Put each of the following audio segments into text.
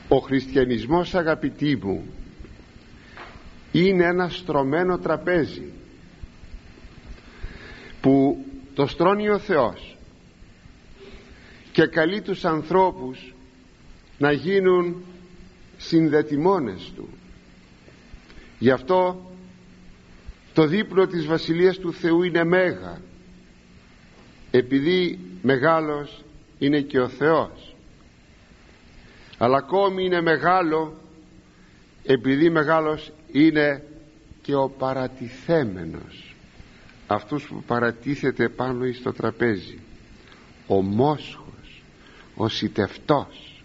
Ο χριστιανισμός, αγαπητοί μου, είναι ένα στρωμένο τραπέζι που το στρώνει ο Θεός και καλεί τους ανθρώπους να γίνουν συνδετημόνες Του. Γι' αυτό το δείπνο της Βασιλείας του Θεού είναι μέγα, επειδή μεγάλος είναι και ο Θεός, αλλά ακόμη είναι μεγάλο επειδή μεγάλος είναι και ο παρατηθέμενος, αυτός που παρατίθεται πάνω στο τραπέζι, ο μόσχος, ο σιτευτός.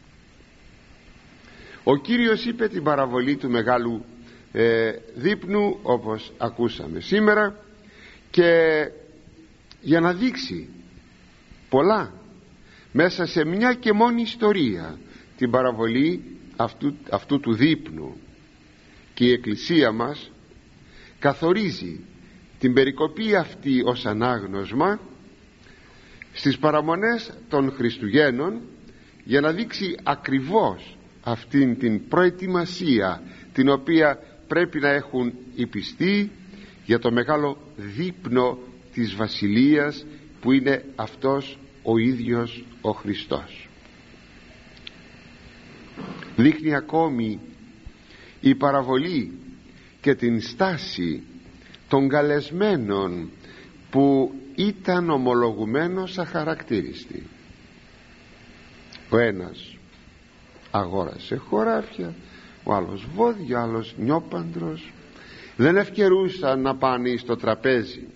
Ο Κύριος είπε την παραβολή του μεγάλου δείπνου, όπως ακούσαμε σήμερα, και για να δείξει πολλά μέσα σε μια και μόνη ιστορία, την παραβολή αυτού του δείπνου, και η Εκκλησία μας καθορίζει την περικοπή αυτή ως ανάγνωσμα στις παραμονές των Χριστουγέννων, για να δείξει ακριβώς αυτήν την προετοιμασία την οποία πρέπει να έχουν οι πιστοί για το μεγάλο δείπνο της Βασιλείας, που είναι αυτός ο ίδιος ο Χριστός. Δείχνει ακόμη η παραβολή και την στάση των καλεσμένων που ήταν ομολογουμένως αχαρακτήριστοι. Ο ένας αγόρασε χωράφια, ο άλλος βόδια, ο άλλος νιόπαντρος, δεν ευκαιρούσαν να πάνε στο τραπέζι.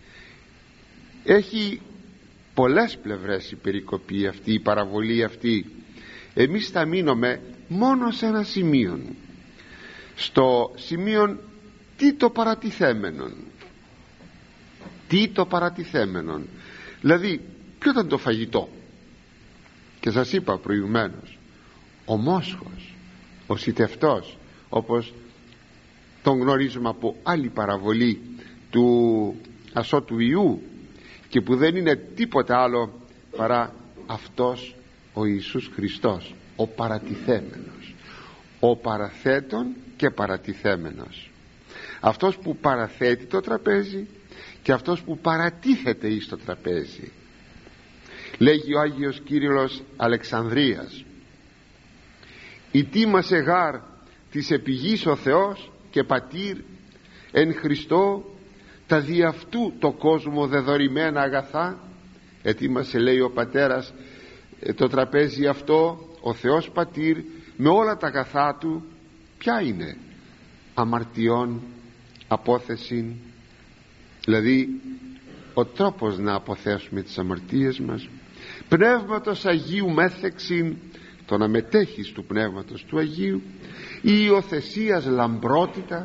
Έχει πολλές πλευρές η περικοπή αυτή, η παραβολή αυτή. Εμείς θα μείνουμε μόνο σε ένα σημείο, στο σημείο τι το παρατηθέμενον. Τι το παρατηθέμενον, δηλαδή ποιο ήταν το φαγητό. Και σας είπα προηγουμένως, ο μόσχος, ο σιτευτός, όπως τον γνωρίζουμε από άλλη παραβολή του ασώτου Ιού, και που δεν είναι τίποτα άλλο παρά αυτός ο Ιησούς Χριστός, ο παρατηθέμενος, ο παραθέτων και παρατηθέμενος, αυτός που παραθέτει το τραπέζι και αυτός που παρατίθεται εις το τραπέζι. Λέγει ο Άγιος Κύριλλος Αλεξανδρίας: «Ητίμασε γάρ της επιγής ο Θεός και πατήρ εν Χριστώ τα δι' αυτού το κόσμο δεδορημένα αγαθά». Ετοίμασε, λέει ο πατέρας, το τραπέζι αυτό ο Θεός πατήρ με όλα τα αγαθά του. Ποια είναι? Αμαρτιών, απόθεση, δηλαδή ο τρόπος να αποθέσουμε τις αμαρτίες μας, πνεύματος Αγίου μέθεξιν, το να μετέχεις του πνεύματος του Αγίου, η υιοθεσίας λαμπρότητα,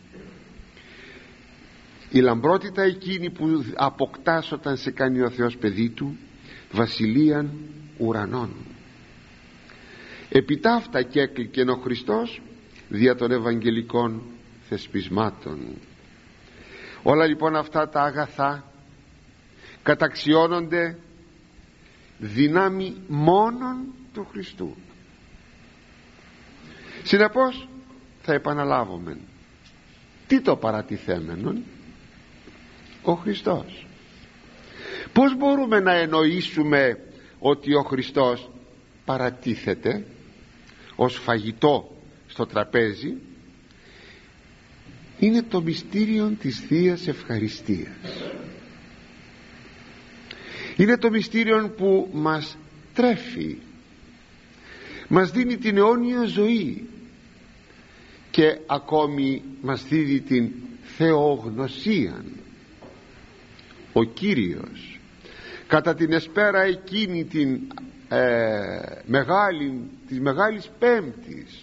η λαμπρότητα εκείνη που αποκτάς όταν σε κάνει ο Θεός παιδί του, βασιλείαν ουρανών. Επιτάφτα και έκλικεν ο Χριστός δια των Ευαγγελικών θεσπισμάτων. Όλα λοιπόν αυτά τα αγαθά καταξιώνονται δυνάμει μόνον του Χριστού. Συνεπώς θα επαναλάβουμε, τι το παρατηθέμενον? Ο Χριστός. Πώς μπορούμε να εννοήσουμε ότι ο Χριστός παρατίθεται ως φαγητό στο τραπέζι? Είναι το μυστήριο της Θείας Ευχαριστίας. Είναι το μυστήριο που μας τρέφει, μας δίνει την αιώνια ζωή και ακόμη μας δίδει την θεογνωσία. Ο Κύριος κατά την εσπέρα εκείνη της Μεγάλης Πέμπτης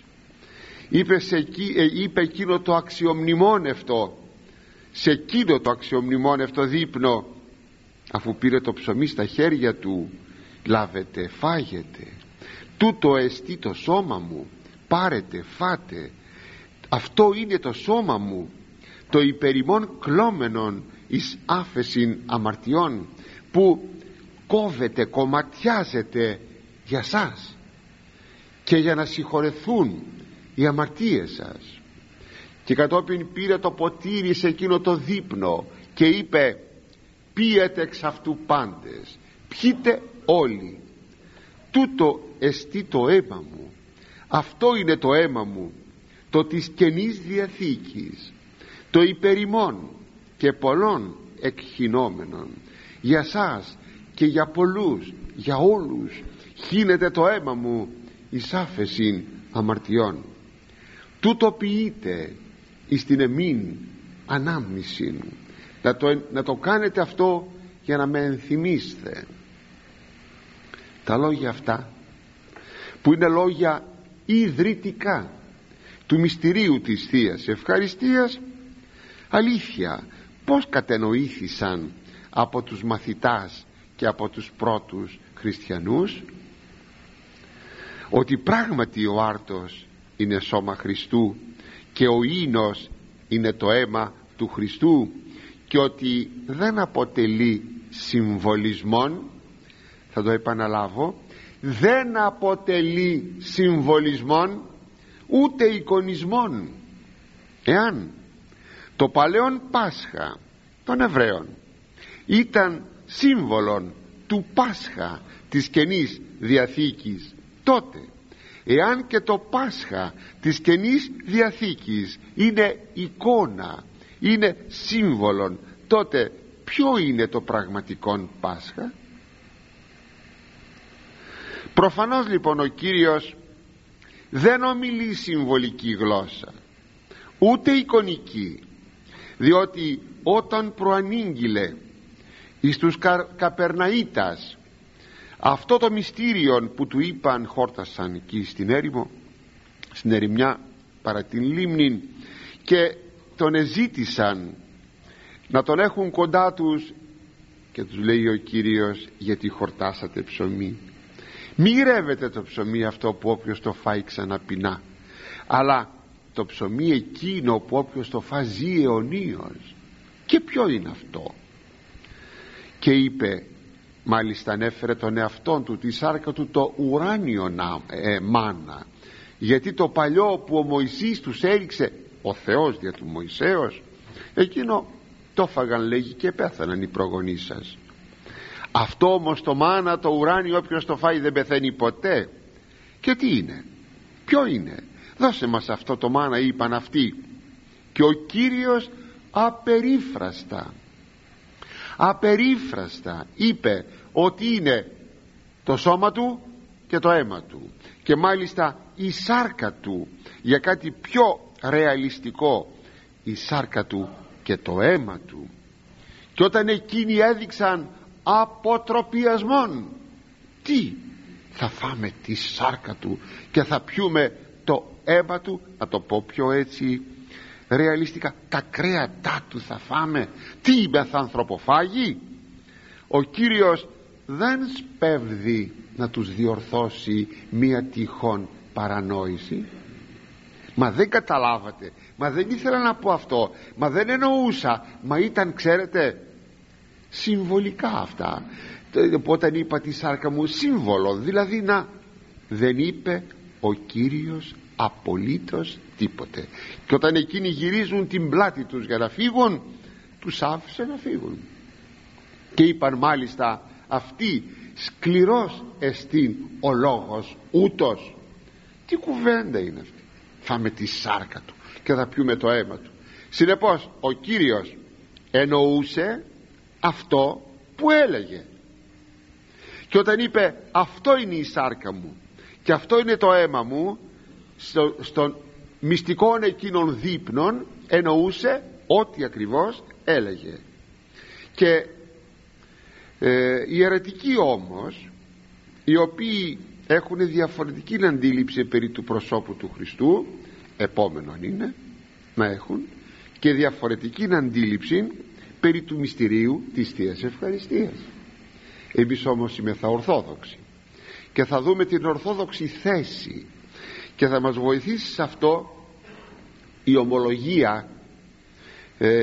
είπε εκείνο το αξιομνημόνευτο, σε εκείνο το αξιομνημόνευτο δείπνο, αφού πήρε το ψωμί στα χέρια του: «Λάβετε, φάγετε, τούτο εστί το σώμα μου, πάρετε, φάτε, αυτό είναι το σώμα μου, το υπερημών κλώμενον εις άφεσιν αμαρτιών, που κόβεται, κομματιάζεται για σας». και για να συγχωρεθούν οι αμαρτίες σας. Και κατόπιν πήρε το ποτήρι σε εκείνο το δείπνο και είπε: πίετε εξ αυτού πάντες, πιείτε όλοι, τούτο εστί το αίμα μου. Αυτό είναι το αίμα μου, το της Καινής Διαθήκης, το υπερ ημών και πολλών εκχυνόμενων. Για σας και για πολλούς, για όλους χύνεται το αίμα μου εις άφεσιν αμαρτιών. Τούτο ποιείτε εις την εμήν ανάμνησιν. Να το κάνετε αυτό για να με ενθυμίστε. Τα λόγια αυτά, που είναι λόγια ιδρυτικά του μυστηρίου της Θείας Ευχαριστίας, αλήθεια πως κατενοήθησαν από τους μαθητάς και από τους πρώτους χριστιανούς? Ότι πράγματι ο άρτος είναι σώμα Χριστού και ο ίνος είναι το αίμα του Χριστού, και ότι δεν αποτελεί συμβολισμόν. Θα το επαναλάβω: δεν αποτελεί συμβολισμόν ούτε εικονισμόν. Εάν το παλαιόν Πάσχα των Εβραίων ήταν σύμβολον του Πάσχα της Καινής Διαθήκης, τότε εάν και το Πάσχα της Καινής Διαθήκης είναι εικόνα, είναι σύμβολον, τότε ποιο είναι το πραγματικό Πάσχα? Προφανώς λοιπόν ο Κύριος δεν ομιλεί συμβολική γλώσσα, ούτε εικονική, διότι όταν προανήγγειλε εις τους Καπερναΐτας αυτό το μυστήριον που του είπαν, χόρτασαν εκεί στην έρημο, στην ερημιά παρά την λίμνη, και τον εζήτησαν να τον έχουν κοντά τους, και τους λέει ο Κύριος: γιατί χορτάσατε ψωμί? Μη γυρεύετε το ψωμί αυτό που όποιος το φάει ξαναπεινά, αλλά το ψωμί εκείνο που όποιος το φάει ζει αιωνίως. Και ποιο είναι αυτό? Και είπε, μάλιστα ανέφερε τον εαυτόν του, τη σάρκα του, το ουράνιο μάνα, γιατί το παλιό που ο Μωυσής τους έριξε, ο Θεός δια του Μωυσέως, εκείνο το φάγαν, λέγει, και πέθαναν οι προγονείς σας. Αυτό όμως το μάνα, το ουράνιο, όποιος το φάει δεν πεθαίνει ποτέ. Και τι είναι? Ποιο είναι? Δώσε μας αυτό το μάνα, είπαν αυτοί. Και ο Κύριος απερίφραστα είπε ότι είναι το σώμα του και το αίμα του, και μάλιστα η σάρκα του, για κάτι πιο ρεαλιστικό, η σάρκα του και το αίμα του. Και όταν εκείνοι έδειξαν αποτροπιασμόν, τι θα φάμε? Τη σάρκα του και θα πιούμε το αίμα του, να το πω πιο έτσι ρεαλιστικά, τα κρέατά του θα φάμε. Τι μεθανθρωποφάγοι? Ο Κύριος δεν σπέβδει να τους διορθώσει μία τυχόν παρανόηση. Μα δεν καταλάβατε, μα δεν ήθελα να πω αυτό, μα δεν εννοούσα, μα ήταν, ξέρετε, συμβολικά αυτά. Όταν είπα τη σάρκα μου, σύμβολο, δηλαδή δεν είπε ο Κύριος απολύτως τίποτε. Και όταν εκείνοι γυρίζουν την πλάτη τους για να φύγουν, τους άφησε να φύγουν. Και είπαν μάλιστα αυτοί, σκληρός εστίν ο λόγος ούτως. Τι κουβέντα είναι αυτή? Φάμε τη σάρκα του και θα πιούμε το αίμα του. Συνεπώς ο Κύριος εννοούσε αυτό που έλεγε. Και όταν είπε αυτό είναι η σάρκα μου και αυτό είναι το αίμα μου, στον μυστικών εκείνων δείπνων εννοούσε ό,τι ακριβώς έλεγε. Και οι αιρετικοί όμως, οι οποίοι έχουν διαφορετική αντίληψη περί του προσώπου του Χριστού, επόμενον είναι να έχουν και διαφορετική αντίληψη περί του μυστηρίου της Θείας Ευχαριστίας. Εμείς όμως είμεθα ορθόδοξοι και θα δούμε την ορθόδοξη θέση, και θα μας βοηθήσει σε αυτό η ομολογία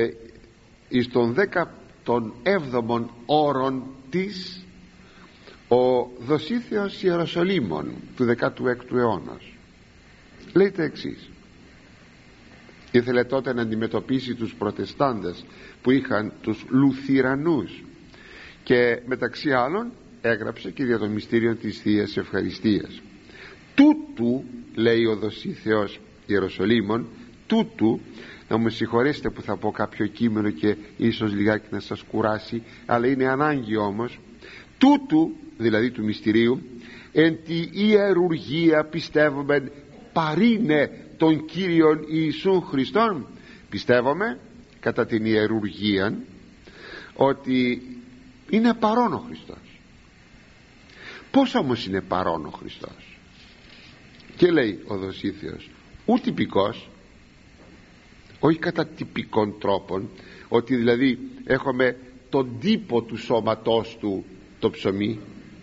εις των 17ων όρων της, Ο Δοσίθεος Ιεροσολύμων του 16ου αιώνα λέει το εξής. Ήθελε τότε να αντιμετωπίσει τους προτεστάντες που είχαν τους Λουθυρανούς και μεταξύ άλλων έγραψε και για το μυστήριο της Θείας Ευχαριστίας. Τούτου, λέει ο Δοσίθεος Ιεροσολύμων, τούτου, να μου συγχωρέσετε που θα πω κάποιο κείμενο και ίσως λιγάκι να σας κουράσει, αλλά είναι ανάγκη όμως, τούτου δηλαδή του μυστηρίου, εν τη ιερουργία πιστεύουμε παρήνε τον Κύριον Ιησούν Χριστόν. Πιστεύουμε κατά την ιερουργία ότι είναι παρόν ο Χριστός. Πώς όμως είναι παρόν ο Χριστός? Και λέει ο Δοσίθεος, ου τυπικός, όχι κατά τυπικών τρόπων, ότι δηλαδή έχουμε τον τύπο του σώματός του το ψωμί,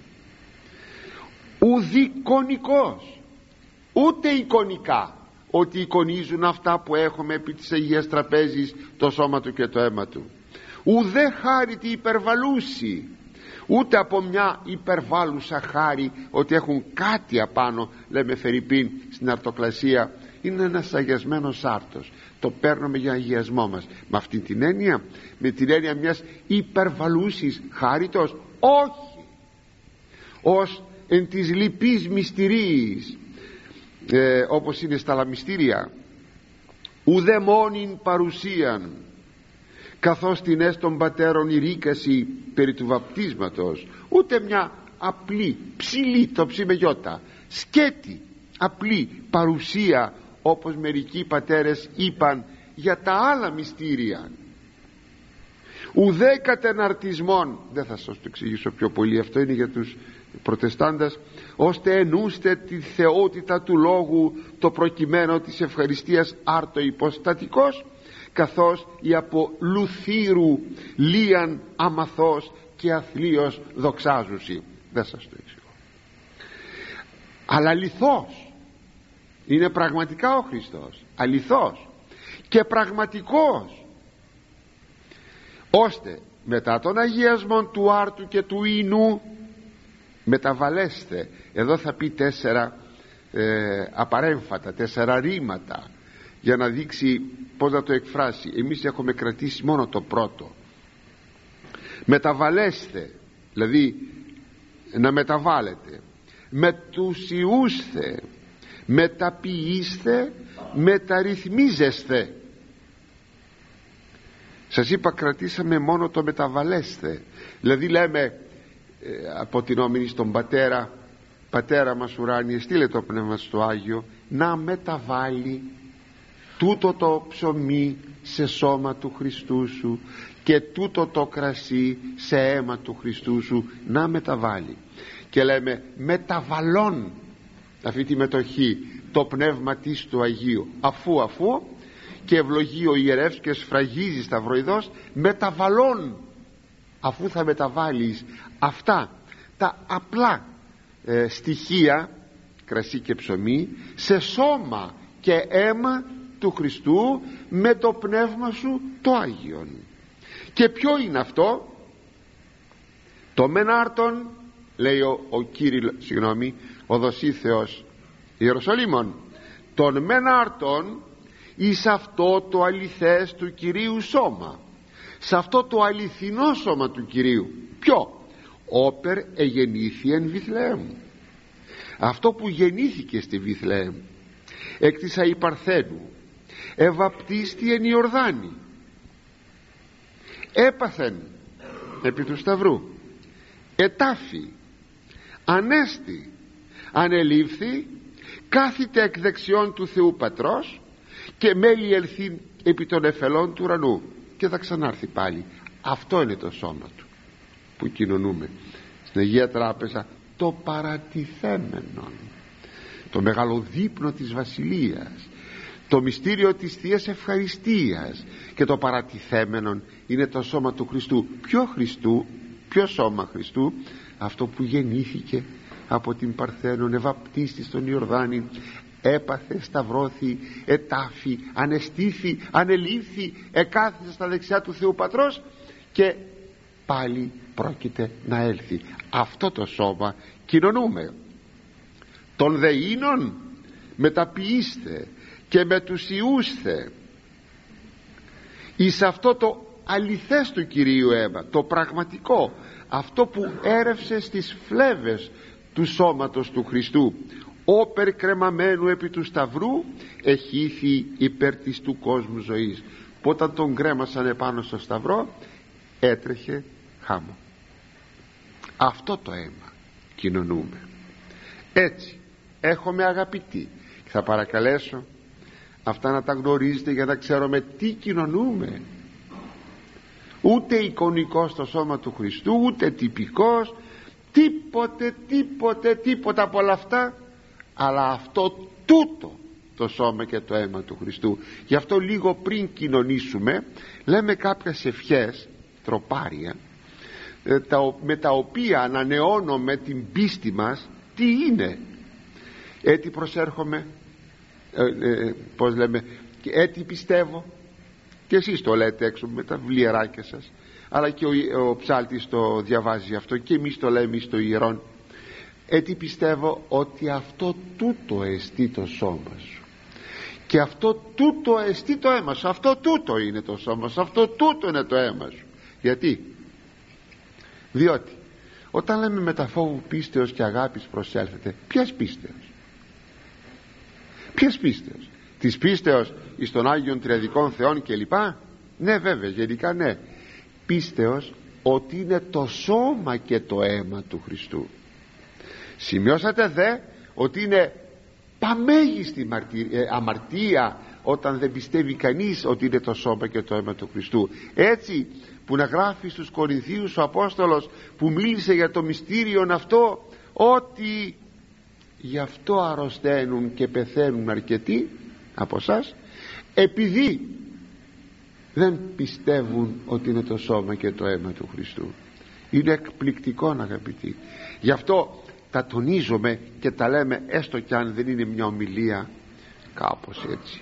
ουδικονικός, ούτε εικονικά, ότι εικονίζουν αυτά που έχουμε επί της Αγίας Τραπέζης, το σώμα του και το αίμα του, ουδέ χάρητη υπερβαλούση, ούτε από μια υπερβάλλουσα χάρη ότι έχουν κάτι απάνω. Λέμε φερειπίν στην αρτοκλασία, είναι ένας αγιασμένος άρτος, το παίρνουμε για αγιασμό μας. Με αυτή την έννοια, με την έννοια μιας υπερβαλούσης χάριτος, όχι, ως εν της λυπής μυστηρίης, όπως είναι στα άλλα μυστήρια, ουδέ μόνην παρουσίαν, καθώς την έστων πατέρων η ρίκαση περί του βαπτίσματος, ούτε μια απλή ψηλή, το ψήμε γιώτα, σκέτη απλή παρουσία, όπως μερικοί πατέρες είπαν για τα άλλα μυστήρια, ουδέ κατεναρτισμόν. Δεν θα σας το εξηγήσω πιο πολύ, αυτό είναι για τους προτεστάντας, ώστε ενούστε τη θεότητα του λόγου, το προκειμένο της ευχαριστίας άρτο υποστατικός, καθώς η από λουθύρου λίαν αμαθός και αθλίος δοξάζουσι. Δεν σας το εξηγώ, αλλά αληθώς είναι πραγματικά ο Χριστός, αληθώς και πραγματικός, ώστε μετά τον αγιασμό του άρτου και του ίνου μεταβαλέστε. Εδώ θα πει 4 απαρέμφατα, 4 ρήματα για να δείξει πώς να το εκφράσει. Εμείς έχουμε κρατήσει μόνο το πρώτο. Μεταβαλέστε, δηλαδή να μεταβάλλετε, μετουσιούσθε, μεταποιήστε, μεταρρυθμίζεστε. Σας είπα κρατήσαμε μόνο το μεταβαλέστε, δηλαδή λέμε αποτινόμενοι στον πατέρα, πατέρα μας ουράνιε, στείλε το πνεύμα στο Άγιο να μεταβάλει τούτο το ψωμί σε σώμα του Χριστού σου και τούτο το κρασί σε αίμα του Χριστού σου, να μεταβάλει. Και λέμε μεταβαλών αυτή τη μετοχή το πνεύμα της του Αγίου, αφού και ευλογεί ο ιερεύς και σφραγίζει σταυροειδώς, μεταβαλών, αφού θα μεταβάλεις αυτά τα απλά στοιχεία, κρασί και ψωμί, σε σώμα και αίμα του Χριστού με το πνεύμα σου το Άγιον. Και ποιο είναι αυτό? Το μενάρτον, λέει ο Δοσίθεος Ιεροσολύμων, τον μενάρτον εις αυτό το αληθές του Κυρίου σώμα, σε αυτό το αληθινό σώμα του Κυρίου. Ποιο? Όπερ εγεννήθη εν Βιθλεέμ, αυτό που γεννήθηκε στη Βιθλεέμ, εκ της Αϊπαρθένου, ευαπτίστη εν Ιορδάνη, έπαθεν επί του Σταυρού, ετάφη, ανέστη, ανελήφθη, κάθεται εκ δεξιών του Θεού Πατρός και μέλη ελθύν επί των εφελών του ουρανού, και θα ξανάρθει πάλι. Αυτό είναι το σώμα του που κοινωνούμε στην Αγία Τράπεζα, το παρατηθέμενον, το μεγάλο δείπνο της Βασιλείας, το μυστήριο της Θείας Ευχαριστίας. Και το παρατηθέμενον είναι το σώμα του Χριστού. Ποιο Χριστού? Ποιο σώμα Χριστού? Αυτό που γεννήθηκε από την Παρθένον, ευαπτίστη στον Ιορδάνη, έπαθε, σταυρώθη, ετάφη, ανεστήθη, ανελήφθη, εκάθισε στα δεξιά του Θεού Πατρός και πάλι πρόκειται να έλθει. Αυτό το σώμα κοινωνούμε. Των δεΐνων μεταποιήστε και με τους ιούσθε εις αυτό το αληθές του Κυρίου αίμα, το πραγματικό, αυτό που έρευσε στις φλέβες του σώματος του Χριστού, όπερ κρεμαμένου επί του σταυρού εχήθη υπέρ της του κόσμου ζωής. Που όταν τον κρέμασαν επάνω στο σταυρό έτρεχε χάμω. Αυτό το αίμα κοινωνούμε. Έτσι έχουμε, αγαπητοί, και θα παρακαλέσω αυτά να τα γνωρίζετε για να ξέρουμε τι κοινωνούμε. Ούτε εικονικός στο σώμα του Χριστού, ούτε τυπικός, τίποτα από όλα αυτά, αλλά αυτό τούτο το σώμα και το αίμα του Χριστού. Γι' αυτό λίγο πριν κοινωνήσουμε λέμε κάποιες ευχές τροπάρια, με τα οποία ανανεώνουμε την πίστη μας. Τι είναι? Έτσι προσέρχομαι, πώς λέμε, έτσι πιστεύω, και εσείς το λέτε έξω με τα βιβλιαράκια σας, αλλά και ο ψάλτης το διαβάζει αυτό, και εμείς το λέμε στο ιερόν. Έτσι πιστεύω ότι αυτό τούτο εστί το σώμα σου, και αυτό τούτο εστί το αίμα σου, αυτό τούτο είναι το σώμα σου, αυτό τούτο είναι το αίμα σου. Γιατί? Διότι όταν λέμε με τα φόβου πίστεως και αγάπης προσέλθετε, ποιας πίστεως? Ποιας πίστεως? Της πίστεως εις των Άγιων Τριαδικών Θεών κλπ? Ναι, βέβαια, γενικά ναι. Πίστεως ότι είναι το σώμα και το αίμα του Χριστού. Σημειώσατε δε ότι είναι παμέγιστη αμαρτία όταν δεν πιστεύει κανείς ότι είναι το σώμα και το αίμα του Χριστού. Έτσι που να γράφει στους Κορινθίους ο Απόστολος, που μίλησε για το μυστήριον αυτό, ότι γι' αυτό αρρωσταίνουν και πεθαίνουν αρκετοί από εσάς, επειδή δεν πιστεύουν ότι είναι το σώμα και το αίμα του Χριστού. Είναι εκπληκτικό, αγαπητοί. Γι' αυτό τα τονίζουμε και τα λέμε, έστω κι αν δεν είναι μια ομιλία κάπως έτσι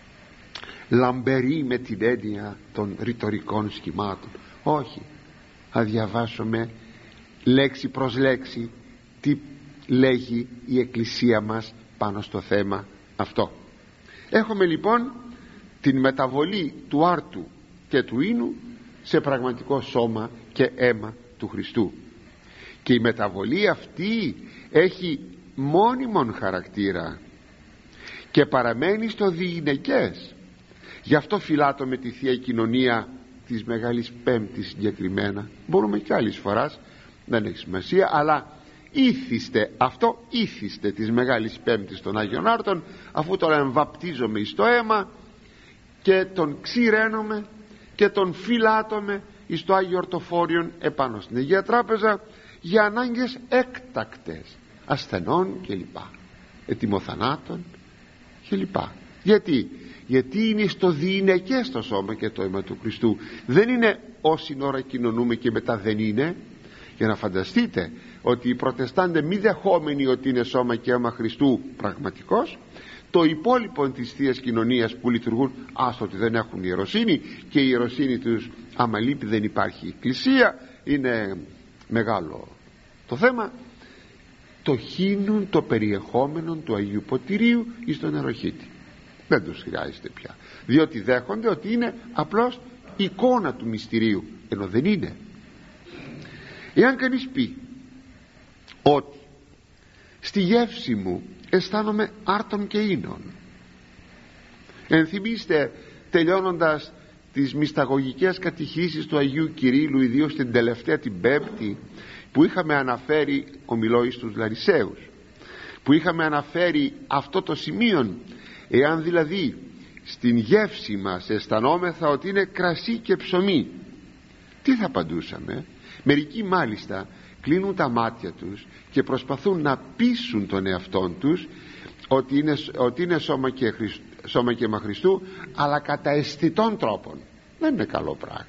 λαμπερή με την έννοια των ρητορικών σχημάτων. Όχι, θα διαβάσουμε λέξη προς λέξη τι λέγει η Εκκλησία μας πάνω στο θέμα αυτό. Έχουμε λοιπόν την μεταβολή του άρτου και του ίνου σε πραγματικό σώμα και αίμα του Χριστού, και η μεταβολή αυτή έχει μόνιμον χαρακτήρα και παραμένει στο διηνεκές. Γι' αυτό φυλάτω με τη Θεία Κοινωνία της Μεγάλης Πέμπτης συγκεκριμένα. Μπορούμε και άλλης φοράς, δεν έχει σημασία, αλλά ήθιστε αυτό, ήθιστε της Μεγάλης Πέμπτης των Άγιων Άρτων, αφού τώρα εμβαπτίζομαι εις το αίμα και τον ξηραίνομαι και τον φυλάτομαι εις το Άγιο Ορτοφόριον επάνω στην Αγία Τράπεζα, για ανάγκες έκτακτες ασθενών κλπ, ετοιμοθανάτων κλπ. Γιατί είναι στο διηνεκές το σώμα και το αίμα του Χριστού. Δεν είναι όση ώρα κοινωνούμε και μετά δεν είναι. Για να φανταστείτε ότι οι Προτεστάντες, μη δεχόμενοι ότι είναι σώμα και αίμα Χριστού πραγματικός, το υπόλοιπο της Θείας Κοινωνίας που λειτουργούν, άστο ότι δεν έχουν ιεροσύνη, και η ιεροσύνη τους άμα λείπει δεν υπάρχει εκκλησία, είναι μεγάλο το θέμα, το χύνουν το περιεχόμενο του Αγίου Ποτηρίου εις τον νεροχύτη. Δεν τους χρειάζεται πια, διότι δέχονται ότι είναι απλώς εικόνα του μυστηρίου, ενώ δεν είναι. Εάν κανείς πει ότι στη γεύση μου αισθάνομαι άρτων και ίνων, ενθυμίστε τελειώνοντας τις μυσταγωγικές κατηχήσεις του Αγίου Κυρίλλου, ιδίως την τελευταία, την Πέμπτη, που είχαμε αναφέρει, ομιλώ εις τους Λαρισαίους, που είχαμε αναφέρει αυτό το σημείο, εάν δηλαδή στην γεύση μας αισθανόμεθα ότι είναι κρασί και ψωμί, τι θα απαντούσαμε? Μερικοί μάλιστα κλείνουν τα μάτια τους και προσπαθούν να πείσουν τον εαυτόν τους ότι είναι σώμα και αίμα Χριστού, αλλά κατά αισθητών τρόπων. Δεν είναι καλό πράγμα.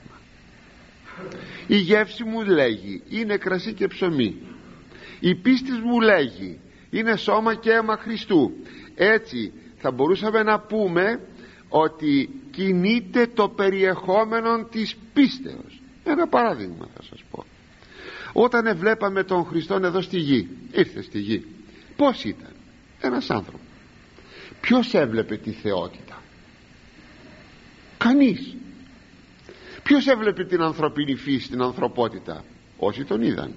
Η γεύση μου λέγει είναι κρασί και ψωμί, η πίστη μου λέγει είναι σώμα και αίμα Χριστού. Έτσι θα μπορούσαμε να πούμε ότι κινείται το περιεχόμενο της πίστεως. Ένα παράδειγμα θα σας πω. Όταν βλέπαμε τον Χριστόν εδώ στη γη, ήρθε στη γη, πως ήταν? Ένας άνθρωπος. Ποιος έβλεπε τη θεότητα? Κανείς. Ποιος έβλεπε την ανθρωπίνη φύση, την ανθρωπότητα? Όσοι τον είδαν.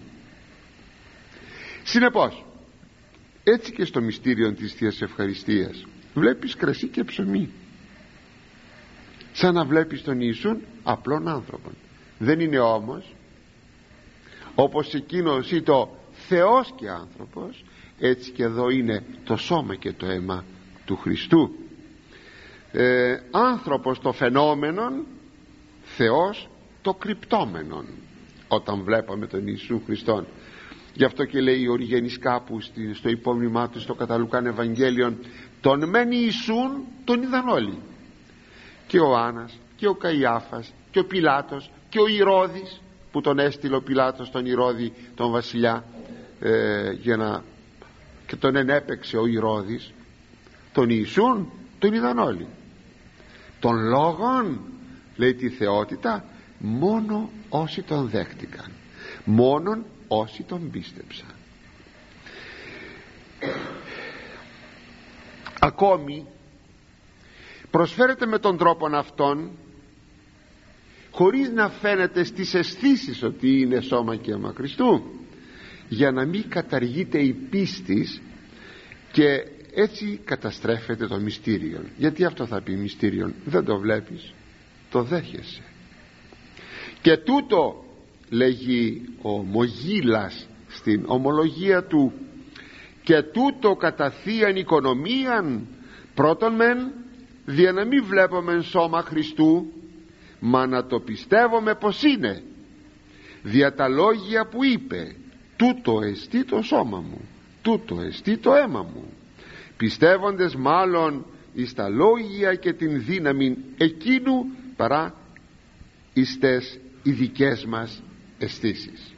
Συνεπώς, έτσι και στο μυστήριο της Θείας Ευχαριστίας βλέπεις κρασί και ψωμί, σαν να βλέπεις τον Ιησούν απλόν άνθρωπον. Δεν είναι όμως όπως εκείνος ή το Θεός και άνθρωπος, έτσι και εδώ είναι το σώμα και το αίμα του Χριστού. Άνθρωπος το φαινόμενον, Θεός το κρυπτόμενον, όταν βλέπαμε τον Ιησού Χριστόν. Γι' αυτό και λέει ο Οριγένης κάπου στο υπόμνημά του στο κατά Λουκάν Ευαγγέλιον, τον μεν Ιησούν τον είδαν όλοι, και ο Άννας και ο Καϊάφας και ο Πιλάτος και ο Ηρώδης, που τον έστειλε ο Πιλάτος τον Ηρώδη τον βασιλιά και τον ενέπαιξε ο Ηρώδης. Τον Ιησούν τον είδαν όλοι. Τον Λόγον, λέει, τη θεότητα, μόνο όσοι τον δέχτηκαν, μόνον όσοι τον πίστεψαν. Ακόμη προσφέρεται με τον τρόπον αυτόν, χωρίς να φαίνεται στις αισθήσεις ότι είναι σώμα και αίμα Χριστού, για να μην καταργείται η πίστης, και έτσι καταστρέφεται το μυστήριο. Γιατί αυτό θα πει μυστήριο? Δεν το βλέπεις, το δέχεσαι. Και τούτο λέγει ο Μογίλας στην ομολογία του, και τούτο κατά θείαν οικονομίαν, πρώτον μεν δια να μην βλέπομεν σώμα Χριστού, μα να το πιστεύομαι πως είναι, δια τα λόγια που είπε, τούτο εστί το σώμα μου, τούτο εστί το αίμα μου, πιστεύοντες μάλλον εις τα λόγια και την δύναμη εκείνου παρά εις τες οι δικές μας αισθήσεις.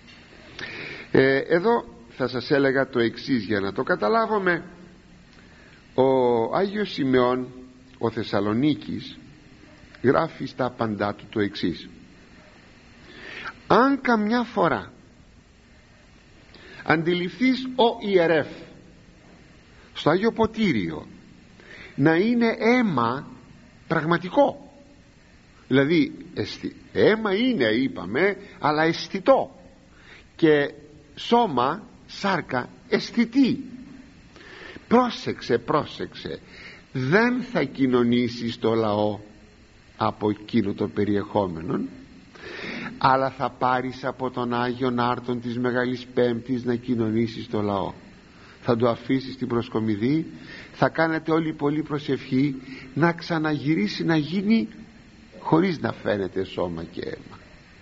Εδώ θα σας έλεγα το εξής για να το καταλάβουμε. Ο Άγιος Σημεών ο Θεσσαλονίκης γράφει στα απαντά του το εξής: αν καμιά φορά αντιληφθείς ο ιερεύ στο Άγιο Ποτήριο να είναι αίμα πραγματικό, δηλαδή αίμα είναι, είπαμε, αλλά αισθητό, και σώμα, σάρκα αισθητή, πρόσεξε, δεν θα κοινωνήσεις το λαό από εκείνο το περιεχόμενο, αλλά θα πάρεις από τον Άγιον Άρτον της Μεγάλης Πέμπτης να κοινωνήσεις το λαό. Θα το αφήσεις στην προσκομιδή, θα κάνετε όλοι πολύ προσευχή να ξαναγυρίσει να γίνει χωρίς να φαίνεται σώμα και αίμα.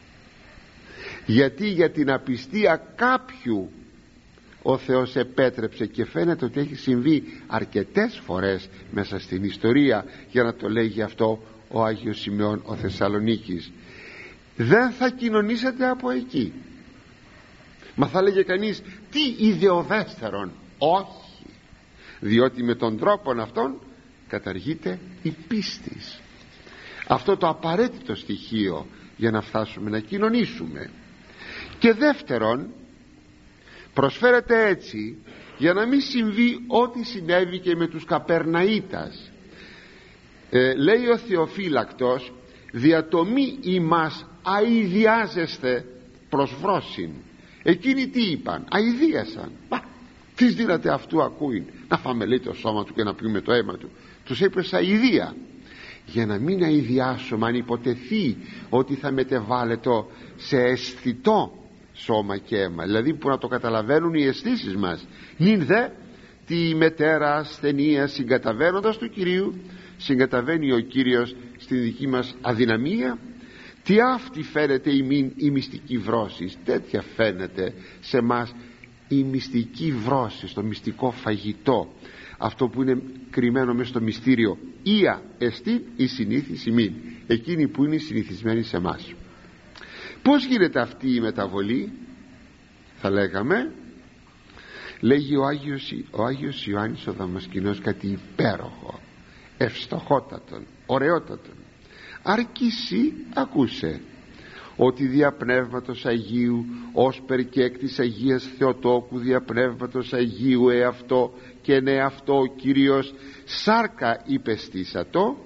Γιατί για την απιστία κάποιου ο Θεός επέτρεψε, και φαίνεται ότι έχει συμβεί αρκετές φορές μέσα στην ιστορία για να το λέγει αυτό ο Άγιος Σημεών ο Θεσσαλονίκης. Δεν θα κοινωνήσετε από εκεί. Μα θα λέγε κανείς, τι ιδεοδέστερον? Όχι, διότι με τον τρόπο αυτόν καταργείται η πίστη, αυτό το απαραίτητο στοιχείο για να φτάσουμε να κοινωνήσουμε. Και δεύτερον, προσφέρεται έτσι για να μην συμβεί ό,τι συνέβη και με τους Καπερναΐτας. Λέει ο Θεοφύλακτος, δια το μη ημάς αηδιάζεστε προς βρόσιν. Εκείνοι τι είπαν? Αηδίασαν. Τι δύναται αυτού ακούει? Να φάμε, λέει, το σώμα του και να πιούμε το αίμα του. Τους έπρεπε αηδία. Για να μην αηδιάσουμε, αν υποτεθεί ότι θα μετεβάλλεται σε αισθητό σώμα και αίμα, δηλαδή που να το καταλαβαίνουν οι αισθήσεις μας. Νυν δε τη μετέρα ασθενεία συγκαταβαίνοντας του Κυρίου, συγκαταβαίνει ο Κύριος στην δική μας αδυναμία. Τι αυτή φαίνεται η μυστική βρώση? Τέτοια φαίνεται σε μας η μυστική βρώση, το μυστικό φαγητό, αυτό που είναι κρυμμένο μέσα στο μυστήριο. Ία εστί η συνήθιση μην, εκείνη που είναι συνηθισμένη σε μας. Πώς γίνεται αυτή η μεταβολή? Θα λέγαμε, λέγει ο Άγιος Ιωάννης ο Δαμασκηνός κάτι υπέροχο, ευστοχότατον, ωραιότατον. Αρκεί ακούσε ότι δια Πνεύματος Αγίου ως περικέκ της Αγίας Θεοτόκου δια Πνεύματος Αγίου εαυτό και εν εαυτό ο Κύριος σάρκα υπεστήσατο,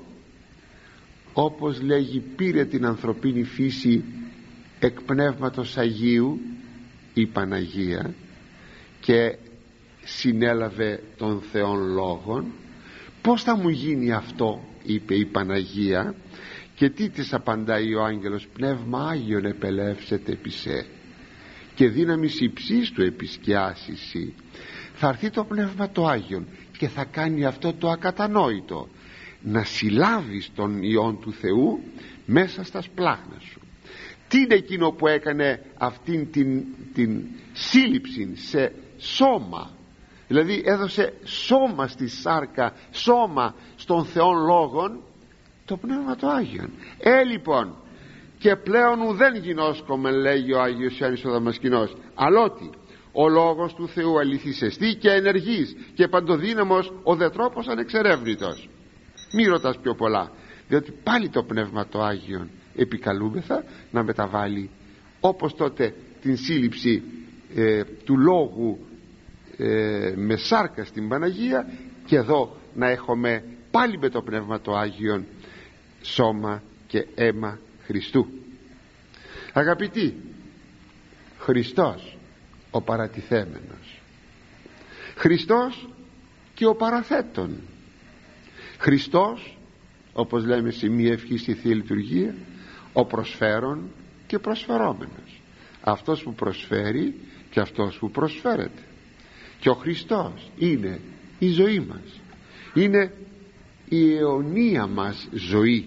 όπως λέγει πήρε την ανθρωπίνη φύση εκ Πνεύματος Αγίου η Παναγία και συνέλαβε των Θεών λόγων. Πώς θα μου γίνει αυτό, είπε η Παναγία, και τι της απαντάει ο άγγελος? Πνεύμα Άγιον επελεύσεται επί σε και δύναμις υψής του επισκιάσισι. Θα έρθει το Πνεύμα το Άγιον και θα κάνει αυτό το ακατανόητο, να συλλάβεις τον Υιόν του Θεού μέσα στα σπλάχνα σου. Τι είναι εκείνο που έκανε αυτήν την σύλληψη σε σώμα? Δηλαδή έδωσε σώμα στη σάρκα, σώμα στον Θεόν λόγον, το Πνεύμα το Άγιον. Λοιπόν, και πλέον ουδέν γινώσκομεν, λέγει ο Άγιος Ιωάννης ο Δαμασκηνός, αλλότι ο λόγος του Θεού αληθής εστί και ενεργής και παντοδύναμος, ο δε τρόπος ανεξερεύνητος. Μη ρωτάς πιο πολλά, διότι πάλι το Πνεύμα το Άγιον επικαλούμεθα να μεταβάλει, όπως τότε την σύλληψη του λόγου με σάρκα στην Παναγία, και εδώ να έχουμε πάλι με το Πνεύμα το Άγιον σώμα και αίμα Χριστού. Αγαπητοί, Χριστός ο παρατηθέμενος, Χριστός και ο παραθέτων, Χριστός, όπως λέμε σε μία ευχή στη Θεία Λειτουργία, ο προσφέρον και προσφερόμενος, αυτός που προσφέρει και αυτός που προσφέρεται. Και ο Χριστός είναι η ζωή μας, είναι η αιωνία μας ζωή.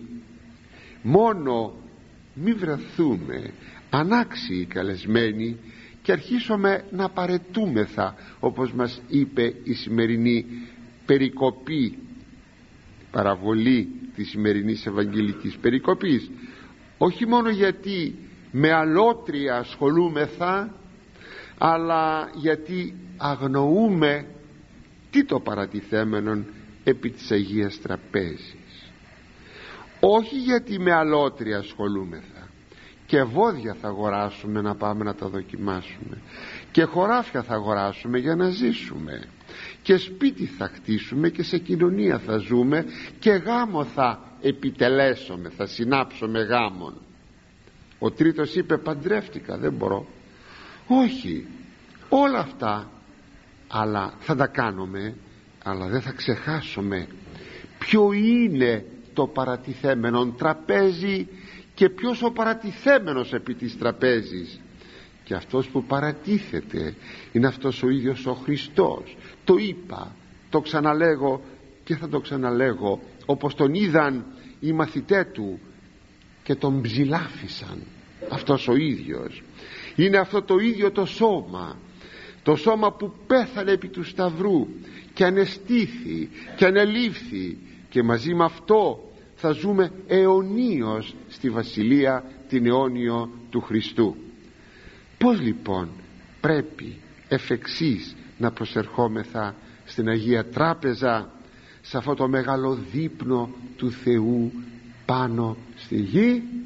Μόνο μη βρεθούμε ανάξιοι καλεσμένοι και αρχίσουμε να παρετούμεθα, όπως μας είπε η σημερινή περικοπή, παραβολή της σημερινής Ευαγγελικής περικοπής, όχι μόνο γιατί με αλότρια ασχολούμεθα, αλλά γιατί αγνοούμε τι το παρατηθέμενον επί της Αγίας Τραπέζης. Όχι γιατί με αλότρια ασχολούμεθα, και βόδια θα αγοράσουμε να πάμε να τα δοκιμάσουμε, και χωράφια θα αγοράσουμε για να ζήσουμε, και σπίτι θα χτίσουμε και σε κοινωνία θα ζούμε, και γάμο θα επιτελέσουμε, θα συνάψουμε γάμον. Ο τρίτος είπε παντρεύτηκα, δεν μπορώ. Όχι, όλα αυτά αλλά θα τα κάνουμε, αλλά δεν θα ξεχάσουμε ποιο είναι το παρατηθέμενον τραπέζι και ποιος ο παρατηθέμενος επί της τραπέζης. Και αυτός που παρατίθεται είναι αυτός ο ίδιος ο Χριστός. Το είπα, το ξαναλέγω και θα το ξαναλέγω, όπως τον είδαν οι μαθητές του και τον ψηλάφισαν. Αυτός ο ίδιος είναι αυτό το ίδιο το σώμα, το σώμα που πέθανε επί του Σταυρού και ανεστήθη και ανελήφθη, και μαζί με αυτό θα ζούμε αιωνίως στη Βασιλεία την αιώνιο του Χριστού. Πώς λοιπόν πρέπει εφ' εξής να προσερχόμεθα στην Αγία Τράπεζα, σε αυτό το μεγάλο δείπνο του Θεού πάνω στη γη?